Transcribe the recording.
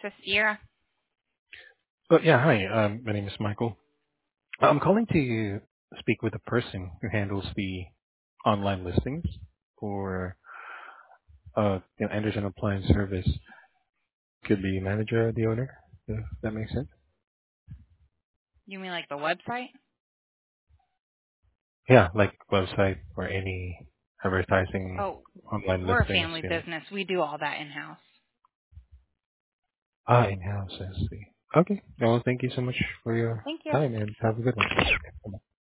is Sierra. Oh, yeah, hi. My name is Michael. I'm calling to speak with the person who handles the online listings for Anderson Appliance Service. Could be manager or the owner, if that makes sense. You mean like the website? Yeah, like website or any advertising Oh, online we're a listings. family business. We do all that in-house. In-house, I see. Okay. Well, thank you so much for your Thank you. time and have a good one.